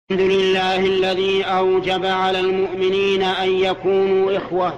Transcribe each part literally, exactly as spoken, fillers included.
الحمد لله الذي أوجب على المؤمنين أن يكونوا إخوة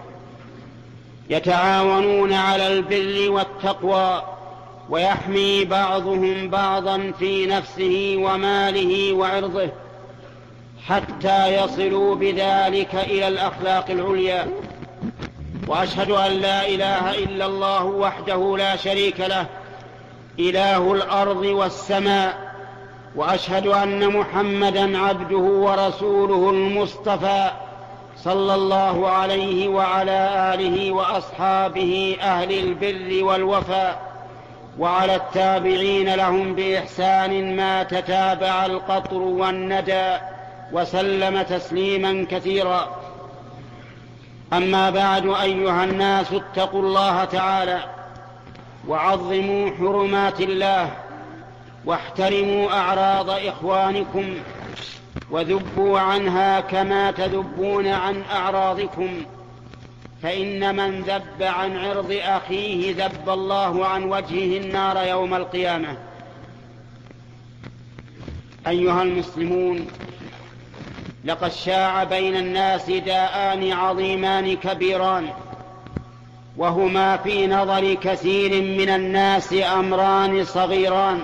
يتعاونون على البر والتقوى، ويحمي بعضهم بعضا في نفسه وماله وعرضه، حتى يصلوا بذلك إلى الأخلاق العليا. وأشهد أن لا إله إلا الله وحده لا شريك له، إله الأرض والسماء، وأشهد أن محمدًا عبده ورسوله المصطفى صلى الله عليه وعلى آله وأصحابه أهل البر والوفاء، وعلى التابعين لهم بإحسان ما تتابع القطر والندى، وسلم تسليما كثيرا. أما بعد، أيها الناس، اتقوا الله تعالى وعظموا حرمات الله، واحترموا أعراض إخوانكم، وذبوا عنها كما تذبون عن أعراضكم، فإن من ذب عن عرض أخيه ذب الله عن وجهه النار يوم القيامة. أيها المسلمون، لقد شاع بين الناس داءان عظيمان كبيران، وهما في نظر كثير من الناس أمران صغيران.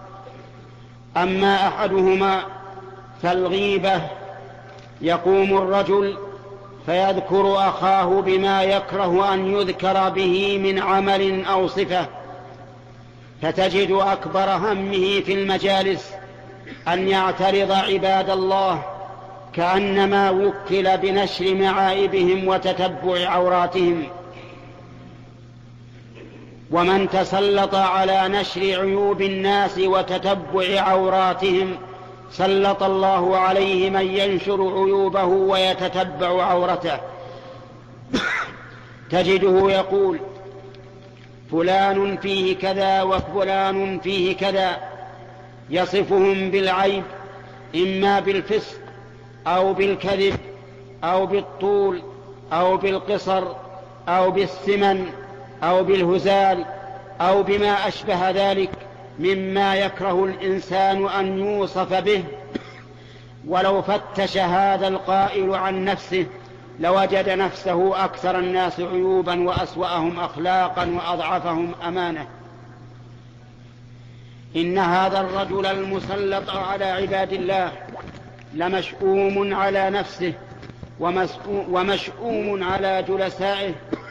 أما أحدهما فالغيبة، يقوم الرجل فيذكر أخاه بما يكره أن يذكر به من عمل أو صفة، فتجد أكبر همه في المجالس أن يعترض عباد الله، كأنما وكل بنشر معائبهم وتتبع عوراتهم. ومن تسلط على نشر عيوب الناس وتتبع عوراتهم سلط الله عليه من ينشر عيوبه ويتتبع عورته. تجده يقول: فلان فيه كذا وفلان فيه كذا، يصفهم بالعيب، إما بالفسق أو بالكذب أو بالطول أو بالقصر أو بالسمن أو بالهزال أو بما أشبه ذلك مما يكره الإنسان أن يوصف به. ولو فتش هذا القائل عن نفسه لوجد نفسه أكثر الناس عيوبا وأسوأهم أخلاقا وأضعفهم أمانة. إن هذا الرجل المسلط على عباد الله لمشؤوم على نفسه ومشؤوم على جلسائه،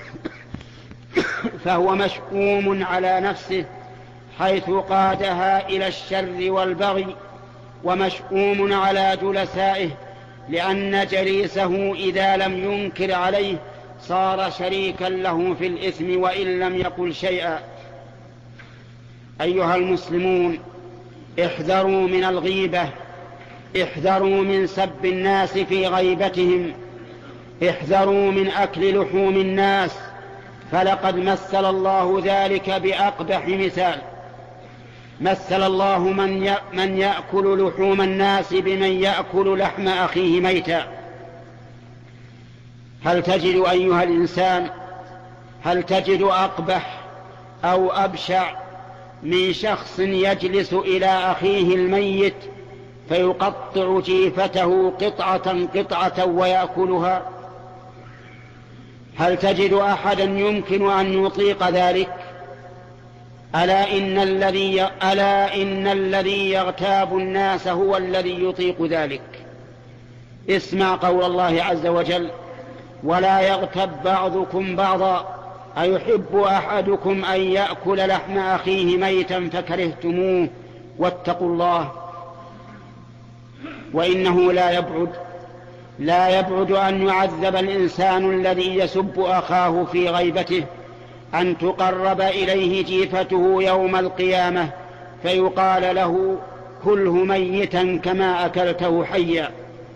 فهو مشؤوم على نفسه حيث قادها إلى الشر والبغي، ومشؤوم على جلسائه لأن جليسه إذا لم ينكر عليه صار شريكا له في الإثم وإن لم يقل شيئا. أيها المسلمون، احذروا من الغيبة، احذروا من سب الناس في غيبتهم، احذروا من أكل لحوم الناس، فلقد مثل الله ذلك بأقبح مثال. مثل الله من من يأكل لحوم الناس بمن يأكل لحم أخيه ميتا. هل تجد أيها الإنسان هل تجد أقبح أو أبشع من شخص يجلس إلى أخيه الميت فيقطع جيفته قطعة قطعة ويأكلها؟ هل تجد أحدا يمكن أن يطيق ذلك؟ ألا إن الذي ألا إن الذي يغتاب الناس هو الذي يطيق ذلك. اسمع قول الله عز وجل: ولا يغتب بعضكم بعضا أيحب أحدكم أن يأكل لحم أخيه ميتا فكرهتموه واتقوا الله. وإنه لا يبعد لا يبعد أن يعذب الإنسان الذي يسب أخاه في غيبته، أن تقرب إليه جيفته يوم القيامة فيقال له: كله ميتا كما أكلته حيا.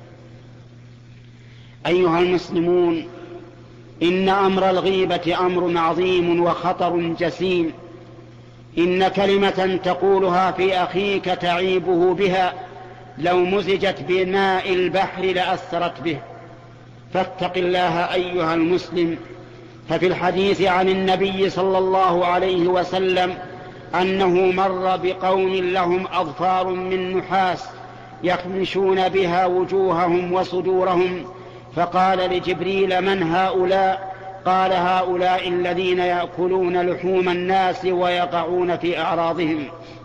أيها المسلمون، إن أمر الغيبة أمر عظيم وخطر جسيم. إن كلمة تقولها في أخيك تعيبه بها لو مزجت بماء البحر لأثرت به. فاتق الله أيها المسلم. ففي الحديث عن النبي صلى الله عليه وسلم أنه مر بقوم لهم أظفار من نحاس يخمشون بها وجوههم وصدورهم، فقال لجبريل: من هؤلاء؟ قال: هؤلاء الذين يأكلون لحوم الناس ويقعون في أعراضهم.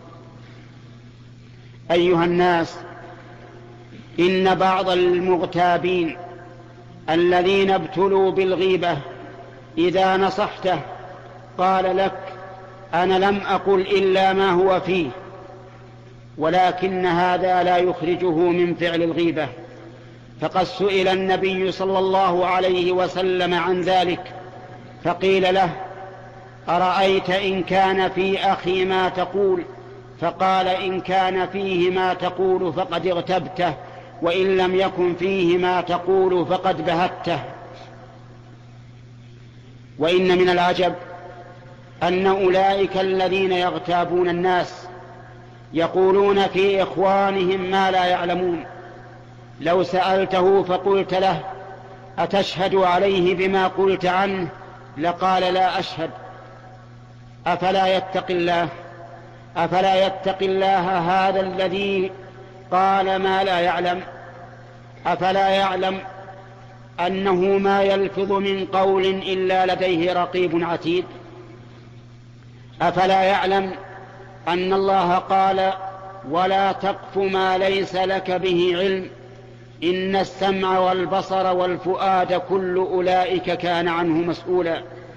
أيها الناس، إن بعض المغتابين الذين ابتلوا بالغيبة إذا نصحته قال لك: أنا لم أقل إلا ما هو فيه، ولكن هذا لا يخرجه من فعل الغيبة. فقد سئل النبي صلى الله عليه وسلم عن ذلك، فقيل له: أرأيت إن كان في أخي ما تقول؟ فقال: إن كان فيه ما تقول فقد اغتبته، وإن لم يكن فيه ما تقول فقد بهته. وإن من العجب أن أولئك الذين يغتابون الناس يقولون في إخوانهم ما لا يعلمون. لو سألته فقلت له: أتشهد عليه بما قلت عنه؟ لقال: لا أشهد. أفلا يتقي الله؟ أفلا يتقي الله هذا الذي قال ما لا يعلم؟ أفلا يعلم أنه ما يلفظ من قول إلا لديه رقيب عتيد؟ أفلا يعلم أن الله قال: ولا تقف ما ليس لك به علم، إن السمع والبصر والفؤاد كل أولئك كان عنه مسؤولا؟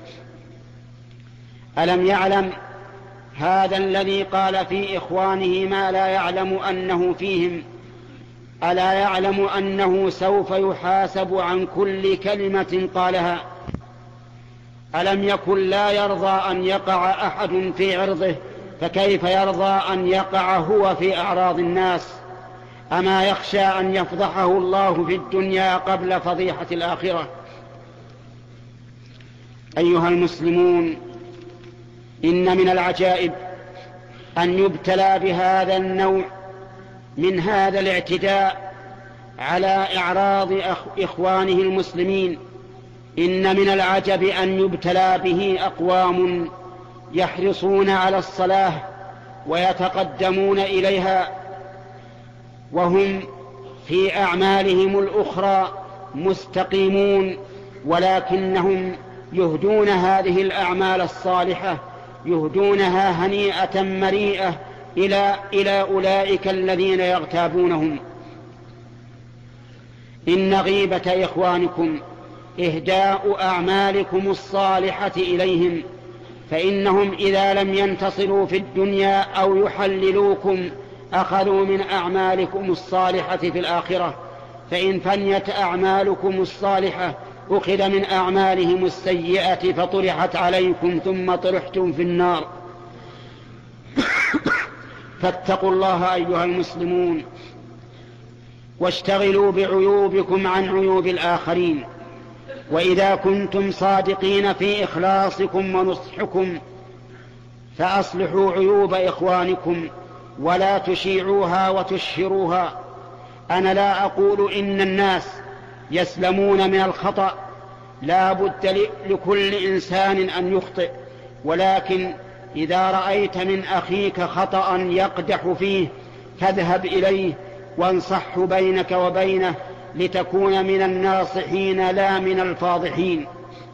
ألم يعلم هذا الذي قال في إخوانه ما لا يعلم أنه فيهم، ألا يعلم أنه سوف يحاسب عن كل كلمة قالها؟ ألم يكن لا يرضى أن يقع أحد في عرضه، فكيف يرضى أن يقع هو في أعراض الناس؟ أما يخشى أن يفضحه الله في الدنيا قبل فضيحة الآخرة؟ أيها المسلمون، إن من العجائب أن يبتلى بهذا النوع من هذا الاعتداء على إعراض إخوانه المسلمين. إن من العجب أن يبتلى به أقوام يحرصون على الصلاة ويتقدمون إليها، وهم في أعمالهم الأخرى مستقيمون، ولكنهم يهدون هذه الأعمال الصالحة، يهدونها هنيئة مريئة إلى, إلى أولئك الذين يغتابونهم. إن غيبة إخوانكم إهداء أعمالكم الصالحة إليهم، فإنهم إذا لم ينتصروا في الدنيا أو يحللوكم أخذوا من أعمالكم الصالحة في الآخرة، فإن فنيت أعمالكم الصالحة أخذ من أعمالهم السيئة فطرحت عليكم ثم طرحتم في النار. فاتقوا الله أيها المسلمون، واشتغلوا بعيوبكم عن عيوب الآخرين. وإذا كنتم صادقين في إخلاصكم ونصحكم فأصلحوا عيوب إخوانكم ولا تشيعوها وتشهروها. أنا لا أقول إن الناس يسلمون من الخطأ، لا بد لكل إنسان أن يخطئ، ولكن إذا رأيت من أخيك خطأ يقدح فيه فاذهب إليه وانصحه بينك وبينه لتكون من الناصحين لا من الفاضحين.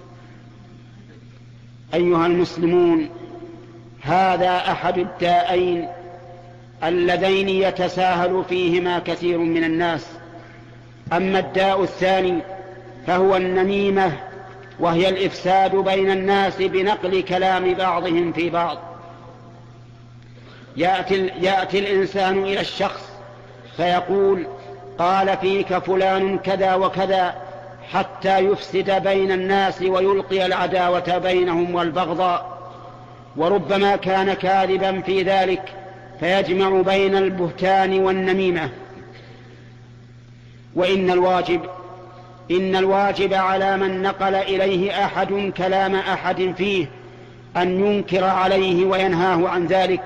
أيها المسلمون، هذا أحد الداءين اللذين يتساهل فيهما كثير من الناس. أما الداء الثاني فهو النميمة، وهي الإفساد بين الناس بنقل كلام بعضهم في بعض. يأتي, يأتي الإنسان إلى الشخص فيقول: قال فيك فلان كذا وكذا، حتى يفسد بين الناس ويلقي العداوة بينهم والبغضاء، وربما كان كاذبا في ذلك فيجمع بين البهتان والنميمة. وإن الواجب إن الواجب على من نقل إليه أحد كلام أحد فيه أن ينكر عليه وينهاه عن ذلك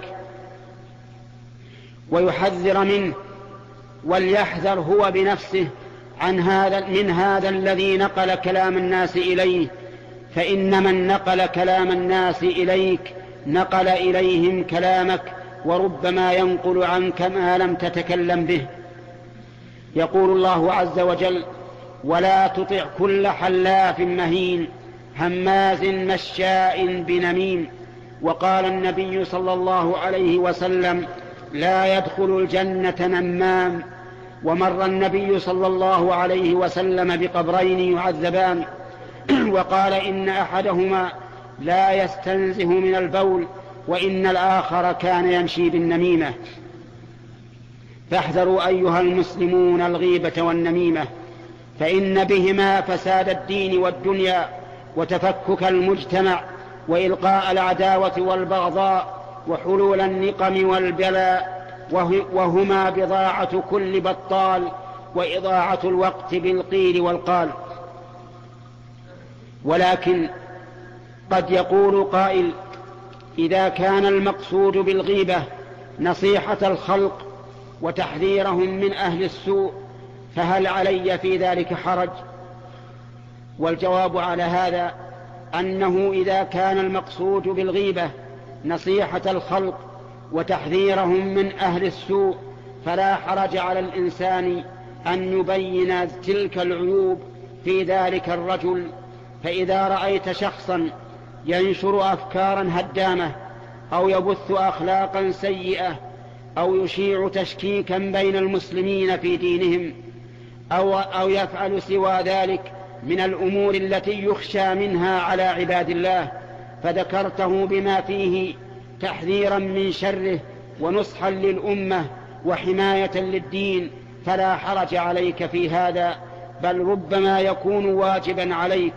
ويحذر منه، وليحذر هو بنفسه عن هذا من هذا الذي نقل كلام الناس إليه، فإن من نقل كلام الناس إليك نقل إليهم كلامك، وربما ينقل عنك ما لم تتكلم به. يقول الله عز وجل: ولا تطع كل حلاف مهين هماز مشاء بنميم. وقال النبي صلى الله عليه وسلم: لا يدخل الجنة نمام. ومر النبي صلى الله عليه وسلم بقبرين يعذبان وقال: إن أحدهما لا يستنزه من البول، وإن الآخر كان يمشي بالنميمة. فاحذروا أيها المسلمون الغيبة والنميمة، فإن بهما فساد الدين والدنيا وتفكك المجتمع وإلقاء العداوة والبغضاء وحلول النقم والبلاء، وهما بضاعة كل بطال وإضاعة الوقت بالقيل والقال. ولكن قد يقول قائل: إذا كان المقصود بالغيبة نصيحة الخلق وتحذيرهم من أهل السوء فهل علي في ذلك حرج؟ والجواب على هذا أنه إذا كان المقصود بالغيبة نصيحة الخلق وتحذيرهم من أهل السوء فلا حرج على الإنسان أن يبين تلك العيوب في ذلك الرجل. فإذا رأيت شخصا ينشر أفكارا هدامة أو يبث أخلاقا سيئة أو يشيع تشكيكا بين المسلمين في دينهم أو, أو يفعل سوى ذلك من الأمور التي يخشى منها على عباد الله، فذكرته بما فيه تحذيرا من شره ونصحا للأمة وحماية للدين، فلا حرج عليك في هذا، بل ربما يكون واجبا عليك.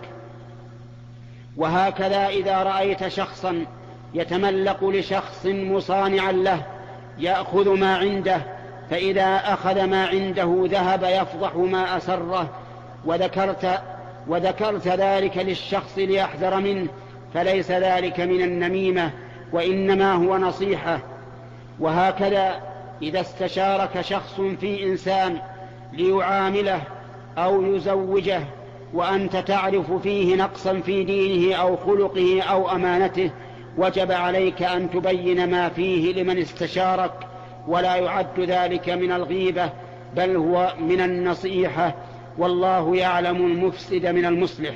وهكذا إذا رأيت شخصا يتملق لشخص مصانعا له يأخذ ما عنده، فإذا أخذ ما عنده ذهب يفضح ما أسره، وذكرت, وذكرت ذلك للشخص ليحذر منه، فليس ذلك من النميمة وإنما هو نصيحة. وهكذا إذا استشارك شخص في إنسان ليعامله أو يزوجه وأنت تعرف فيه نقصا في دينه أو خلقه أو أمانته، وجب عليك أن تبين ما فيه لمن استشارك، ولا يعد ذلك من الغيبة بل هو من النصيحة، والله يعلم المفسد من المصلح.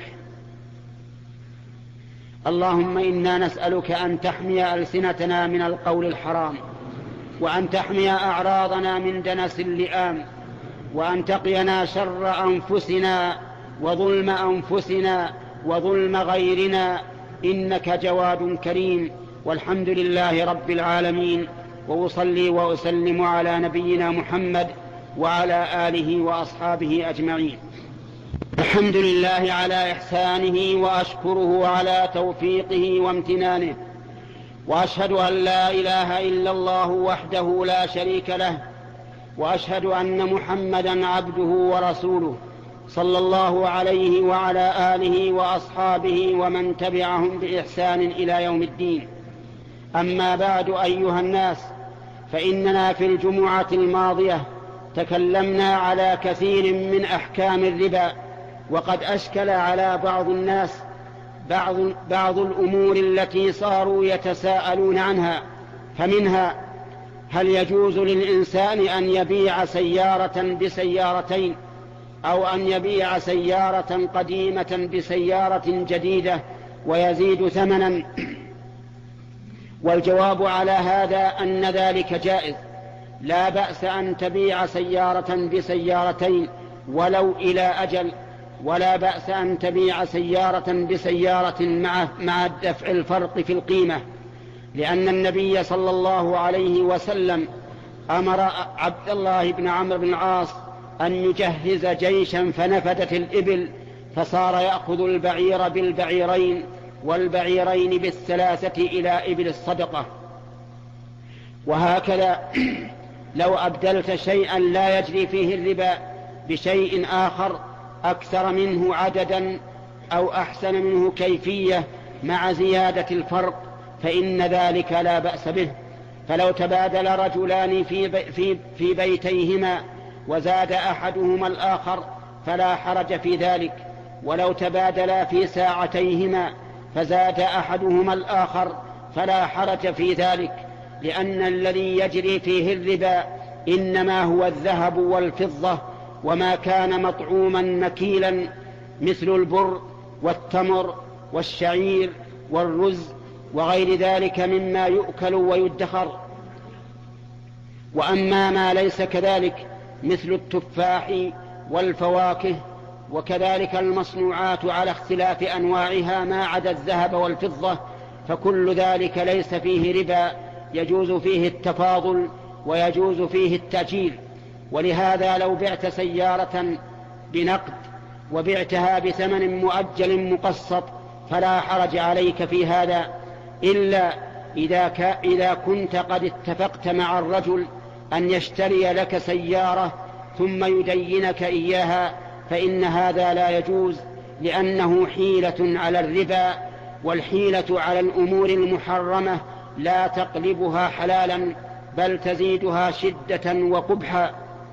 اللهم إنا نسألك أن تحمي ألسنتنا من القول الحرام، وأن تحمي أعراضنا من دنس اللئام، وأن تقينا شر أنفسنا وظلم أنفسنا وظلم غيرنا، إنك جواد كريم. والحمد لله رب العالمين، وأصلي وأسلم على نبينا محمد وعلى آله وأصحابه أجمعين. الحمد لله على إحسانه، وأشكره على توفيقه وامتنانه، وأشهد أن لا إله إلا الله وحده لا شريك له، وأشهد أن محمدا عبده ورسوله صلى الله عليه وعلى آله وأصحابه ومن تبعهم بإحسان إلى يوم الدين. أما بعد أيها الناس، فإننا في الجمعة الماضية تكلمنا على كثير من أحكام الربا، وقد أشكل على بعض الناس بعض, بعض الأمور التي صاروا يتساءلون عنها. فمنها: هل يجوز للإنسان أن يبيع سيارة بسيارتين، أو أن يبيع سيارة قديمة بسيارة جديدة ويزيد ثمنا؟ والجواب على هذا أن ذلك جائز، لا بأس أن تبيع سيارة بسيارتين ولو إلى أجل، ولا بأس أن تبيع سيارة بسيارة مع, مع دفع الفرق في القيمة، لأن النبي صلى الله عليه وسلم أمر عبد الله بن عمرو بن العاص أن يجهز جيشا فنفدت الإبل، فصار يأخذ البعير بالبعيرين والبعيرين بالثلاثة إلى إبل الصدقة. وهكذا لو أبدلت شيئا لا يجري فيه الربا بشيء آخر أكثر منه عددا أو أحسن منه كيفية مع زيادة الفرق فإن ذلك لا بأس به. فلو تبادل رجلان في, بي في, في بيتيهما وزاد أحدهما الآخر فلا حرج في ذلك، ولو تبادلا في ساعتيهما فزاد أحدهما الآخر فلا حرج في ذلك، لأن الذي يجري فيه الربا إنما هو الذهب والفضة وما كان مطعوما مكيلا مثل البر والتمر والشعير والرز وغير ذلك مما يؤكل ويدخر. وأما ما ليس كذلك مثل التفاح والفواكه وكذلك المصنوعات على اختلاف أنواعها ما عدا الذهب والفضة فكل ذلك ليس فيه ربا، يجوز فيه التفاضل ويجوز فيه التأجيل. ولهذا لو بعت سيارة بنقد وبعتها بثمن مؤجل مقسط فلا حرج عليك في هذا، إلا إذا, ك... إذا كنت قد اتفقت مع الرجل أن يشتري لك سيارة ثم يدينك إياها، فإن هذا لا يجوز، لأنه حيلة على الربا، والحيلة على الأمور المحرمة لا تقلبها حلالا بل تزيدها شدة وقبحا.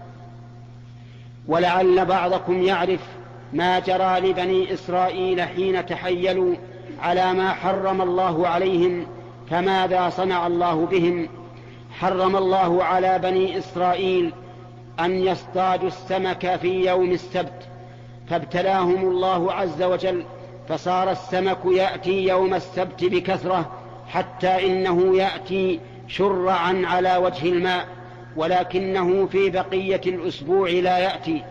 ولعل بعضكم يعرف ما جرى لبني إسرائيل حين تحيلوا على ما حرم الله عليهم، فماذا صنع الله بهم؟ حرم الله على بني إسرائيل أن يصطادوا السمك في يوم السبت، فابتلاهم الله عز وجل، فصار السمك يأتي يوم السبت بكثرة حتى إنه يأتي شرعا على وجه الماء، ولكنه في بقية الأسبوع لا يأتي.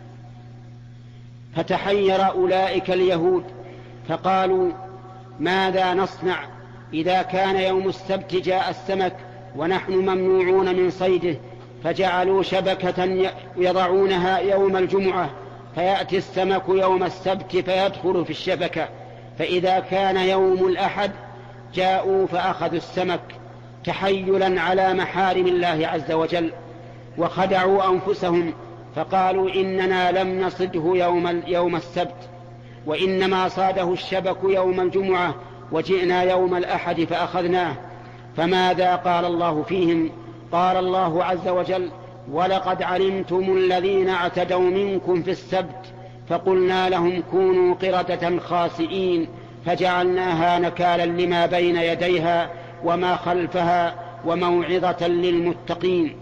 فتحير أولئك اليهود فقالوا ماذا نصنع إذا كان يوم السبت جاء السمك ونحن ممنوعون من صيده؟ فجعلوا شبكة يضعونها يوم الجمعة فيأتي السمك يوم السبت فيدخل في الشبكة، فإذا كان يوم الأحد جاءوا فأخذوا السمك تحيلا على محارم الله عز وجل، وخدعوا أنفسهم فقالوا إننا لم نصده يوم, يوم السبت، وإنما صاده الشبك يوم الجمعة وجئنا يوم الأحد فأخذناه. فماذا قال الله فيهم؟ قال الله عز وجل ولقد علمتم الذين اعتدوا منكم في السبت فقلنا لهم كونوا قردة خاسئين فجعلناها نكالا لما بين يديها وما خلفها وموعظة للمتقين.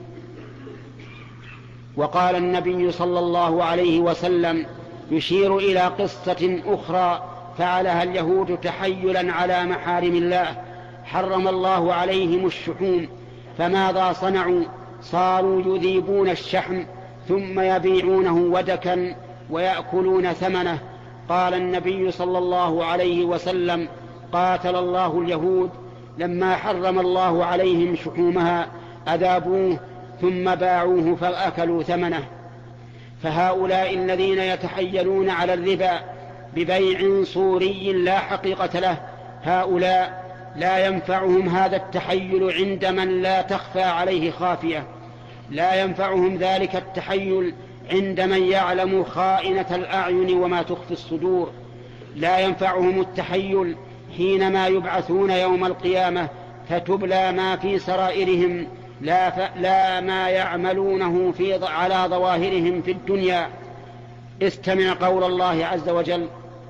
وقال النبي صلى الله عليه وسلم يشير إلى قصة أخرى فعلها اليهود تحيلا على محارم الله، حرم الله عليهم الشحوم، فماذا صنعوا؟ صاروا يذيبون الشحم ثم يبيعونه ودكا ويأكلون ثمنه. قال النبي صلى الله عليه وسلم قاتل الله اليهود لما حرم الله عليهم شحومها أذابوه ثم باعوه فأكلوا ثمنه. فهؤلاء الذين يتحيلون على الربا ببيع صوري لا حقيقة له، هؤلاء لا ينفعهم هذا التحيل عند من لا تخفى عليه خافية، لا ينفعهم ذلك التحيل عند من يعلم خائنة الأعين وما تخفي الصدور، لا ينفعهم التحيل حينما يبعثون يوم القيامة فتبلى ما في سرائرهم لا, ف... لا ما يعملونه في على ظواهرهم في الدنيا. استمع قول الله عز وجل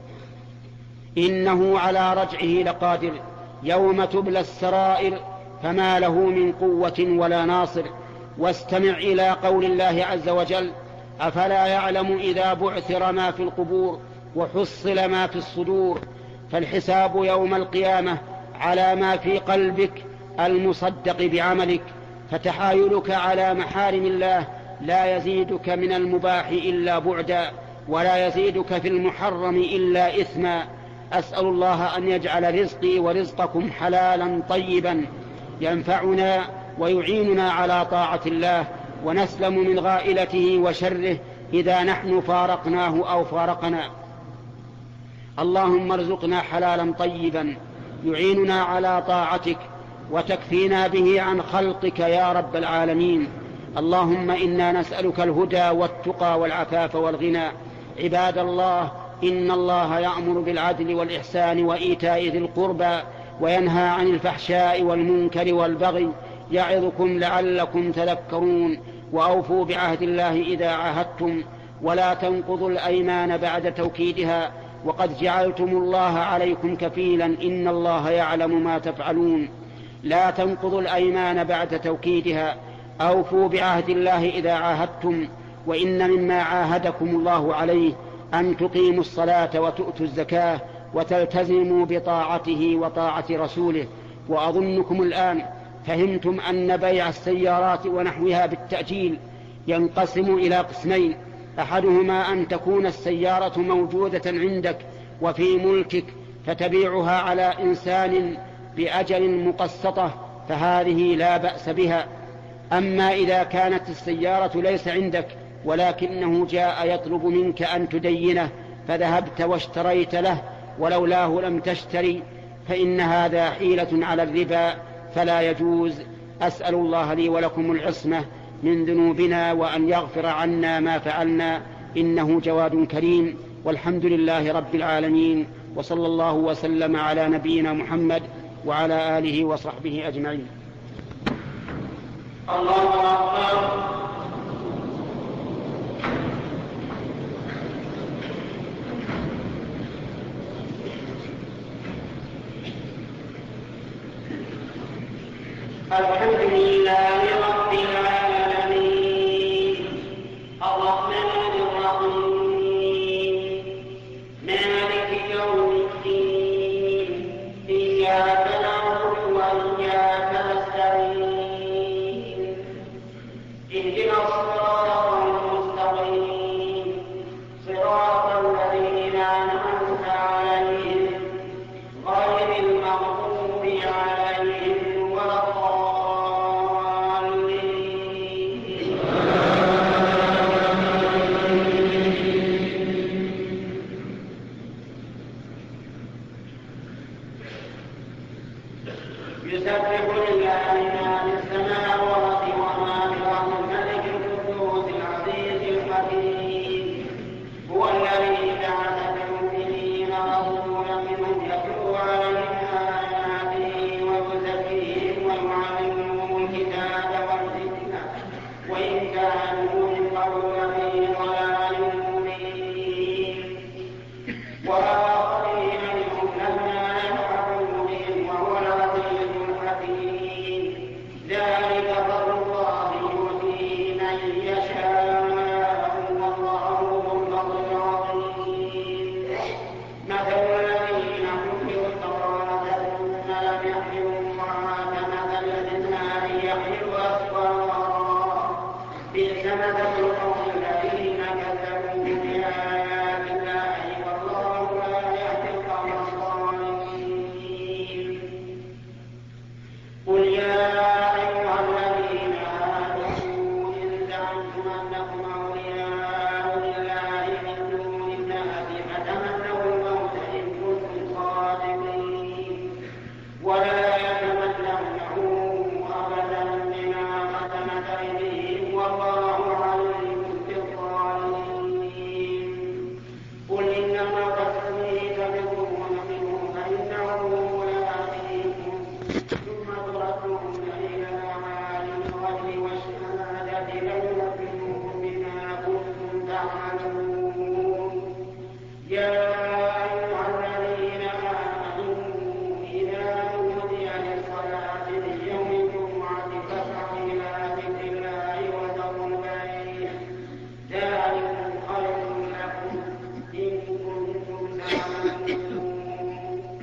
إنه على رجعه لقادر يوم تبلى السرائر فما له من قوة ولا ناصر. واستمع إلى قول الله عز وجل أفلا يعلم إذا بعثر ما في القبور وحصل ما في الصدور. فالحساب يوم القيامة على ما في قلبك المصدق بعملك، فتحايلك على محارم الله لا يزيدك من المباح إلا بعدا ولا يزيدك في المحرم إلا إثما. أسأل الله أن يجعل رزقي ورزقكم حلالا طيبا ينفعنا ويعيننا على طاعة الله ونسلم من غائلته وشره إذا نحن فارقناه أو فارقنا. اللهم ارزقنا حلالا طيبا يعيننا على طاعتك وتكفينا به عن خلقك يا رب العالمين. اللهم إنا نسألك الهدى والتقى والعفاف والغنى. عباد الله إن الله يأمر بالعدل والإحسان وإيتاء ذي القربى وينهى عن الفحشاء والمنكر والبغي يعظكم لعلكم تذكرون. وأوفوا بعهد الله إذا عاهدتم ولا تنقضوا الأيمان بعد توكيدها وقد جعلتم الله عليكم كفيلا إن الله يعلم ما تفعلون. لا تنقضوا الأيمان بعد توكيدها. أوفوا بعهد الله إذا عاهدتم وإن مما عاهدكم الله عليه أن تقيموا الصلاة وتؤتوا الزكاة وتلتزموا بطاعته وطاعة رسوله. وأظنكم الآن فهمتم أن بيع السيارات ونحوها بالتأجيل ينقسم إلى قسمين: أحدهما أن تكون السيارة موجودة عندك وفي ملكك فتبيعها على إنسان بأجل مقسطة، فهذه لا بأس بها. أما إذا كانت السيارة ليس عندك ولكنه جاء يطلب منك أن تدينه فذهبت واشتريت له ولولاه لم تشتري، فإن هذا حيلة على الربا فلا يجوز. أسأل الله لي ولكم العصمة من ذنوبنا وأن يغفر عنا ما فعلنا، إنه جواد كريم. والحمد لله رب العالمين، وصلى الله وسلم على نبينا محمد وعلى آله وصحبه أجمعين. الله أكبر. الحمد لله رب العالمين الرحمن الرحيم مالك يوم الدين إياك نعبد وإياك نستعين اهدنا الصراط المستقيم صراط الذين أنعمت عليهم غير المغضوب عليهم ولا يسبح لله ما في السماوات وما في الأرض الملك القدوس العزيز الحكيم هو الذي بعث في الأميين رسولا منهم يتلو عليهم آياته ويزكيهم ويعلمهم الكتاب والحكمة وإن كانوا من قبل لفي ضلال مبين وآخرين منهم لما يلحقوا بهم وهو العزيز الحكيم ذلك فضل الله يؤتيه من يشاء والله ذو الفضل العظيم. مثل الذين حملوا التوراة ثم لم يحملوها كمثل الحمار يحمل أسفارا بئس مثل القوم الذين كذبوا بآيات الله والله لا يهدي القوم الظالمين. قل يا أيها الذين آمنوا إن زعمتم أنكم أولياء لله من دون الناس فتمنوا الموت إن كنتم صادقين ولا يتمنونه أبدا بما قدمت أيديهم والله عليم بالظالمين. قل إن الموت الذي تفرون منه فإنه ملاقيكم ثم تردون إلى عالم الغيب والشهادة فينبئكم بما كنتم تعملون. يا أيها الذين آمنوا إذا نودي للصلاة من يوم الجمعة فاسعوا إلى ذكر الله وذروا البيع ذلكم خير لكم إن كنتم تعلمون.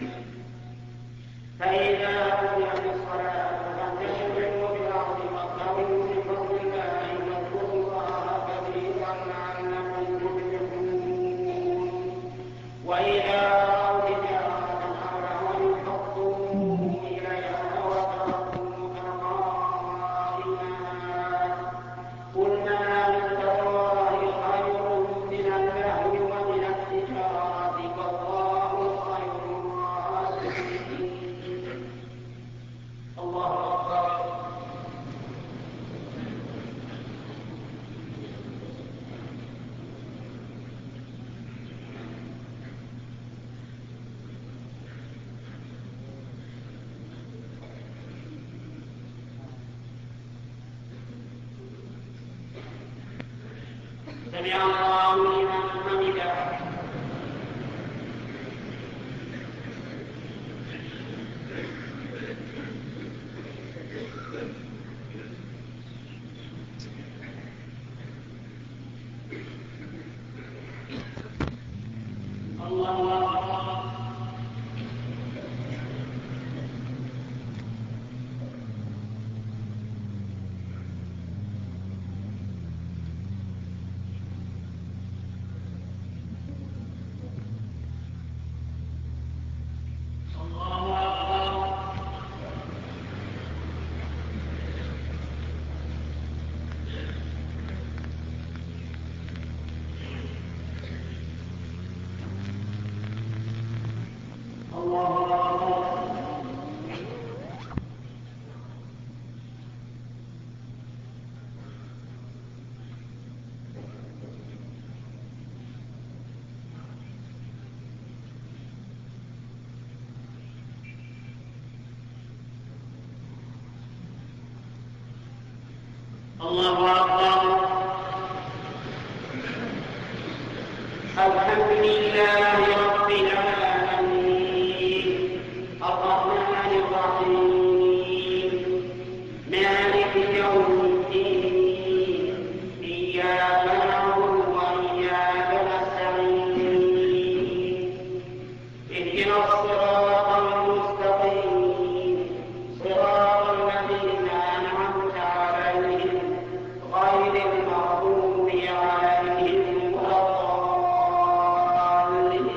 فإذا قضيت الصلاة فانتشروا في الأرض وابتغوا من فضل الله واذكروا الله كثيرا لعلكم تفلحون. وإذا رأوا تجارة أو لهوا انفضوا إليها وتركوك قائما. قل ما عند الله خير من اللهو ومن التجارة والله خير الرازقين. الله أكبر. سمع الله لمن حمده. الله أكبر. الحمد لله رب العالمين الرحمن الرحيم مالك يوم الدين إياك نعبد وإياك نستعين اهدنا الصراط المستقيم صراط الذين أنعمت عليهم غير المغضوب عليهم ولا الضالين.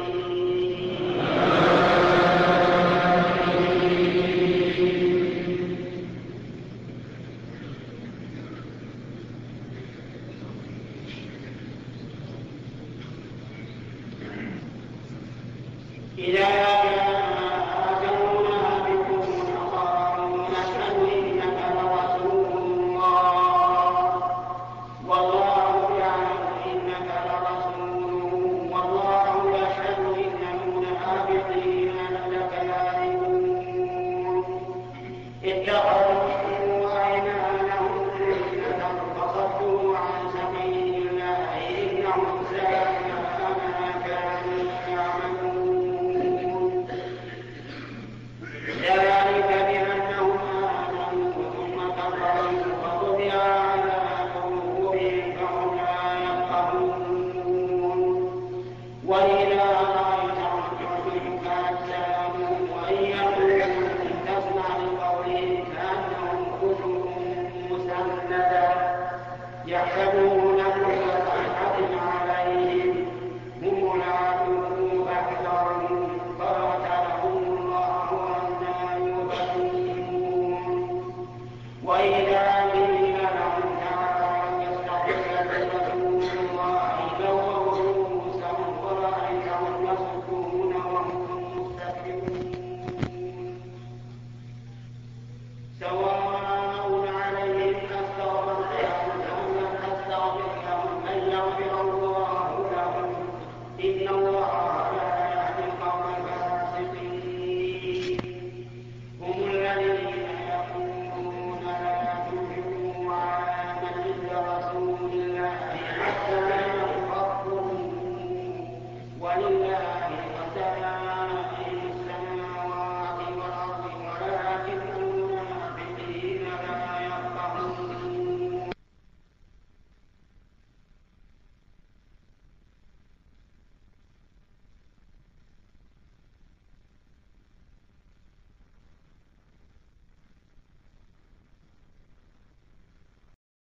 إذا جاءك المنافقون قالوا نشهد إنك لرسول الله والله يعلم إنك لرسوله والله يشهد إن المنافقين لكاذبون اتخذوا أيمانهم جنة فصدوا عن سبيل الله إنهم ساء ما كانوا يعملون ذلك بأنهم آمنوا ثم كفروا فطبع على قلوبهم فهم لا يفقهون وإذا رأيتهم تعجبك أجسامهم وإن يقولوا تسمع لقولهم كأنهم خشب مسندة يحسبون كل صيحة عليهم هم العدو أكثرهم قاتلهم الله أنى يؤفكون وإذا قيل لهم تعالوا يستغفر رسول الله لووا رؤوسهم ورأيتهم يصدون وهم مستكبرون سواء عليهم أستغفرت لهم أم لم تستغفر لهم لن يغفر الله لهم إن الله